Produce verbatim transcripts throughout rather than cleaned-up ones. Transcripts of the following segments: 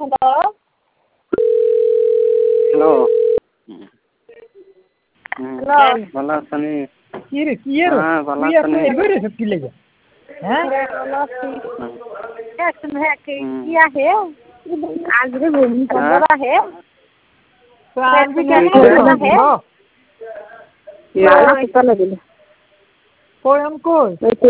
hello hello ভালো আছেন কি রে কি এর হ্যাঁ ভালো তুই আছেন এখন এবারে সব কি লাগে হ্যাঁ কি आहे आज रे भूमी खबर आहे তো আজকে কি আছে मला कुठला दिला কই আম কই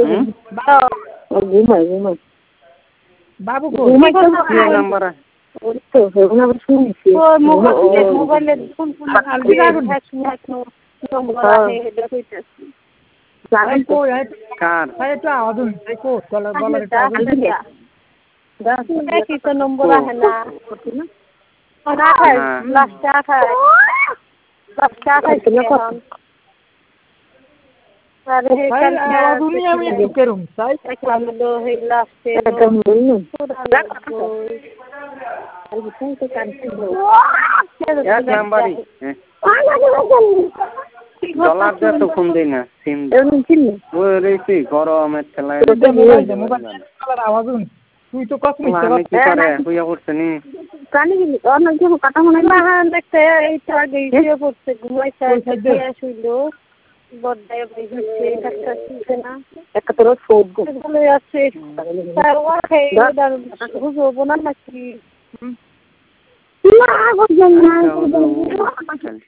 घुमाय घुमाय বাবু কই घुमाय কি নাম্বার ওই তো হেগুনা শুনছি ও মোবাইল মোবাইলে ফোন ফোন আলবি আগুন নম্বর আছে এটা কইতাছি জানেন কই কার ভাই একটু আওয়াজ হই তাই কো চলে বলার একটু আওয়াজ হই কি তো নম্বর আছে না না খাই লাস্ট আঠাশ লাস্ট আঠাশ কেমন আরে কাল আওয়াজ হই আমি একটু কেরম তাই একলা মতো হই লাস্টে এটা বলুন এক নাম্বারই ডলার দিয়ে তো ফোন দেই না সিম ওই রেসি গরমের ঠেলায় মোবাইল আওয়াজ হই তুই তো কত মিথ্যা আমি কি করে হইয়া পড়ছে নি কানি গিলি অনেক কিছু কথা মনে বাহান দেখতে এই তো গিয়ে পড়ছে ঘুমাইছে শুইলো বড়ায় বই হচ্ছে একটা শুনছে না একটা তোর ফোন বলে আছে তার ওকে দাঁড় বুঝবো না নাকি না বুঝবেন না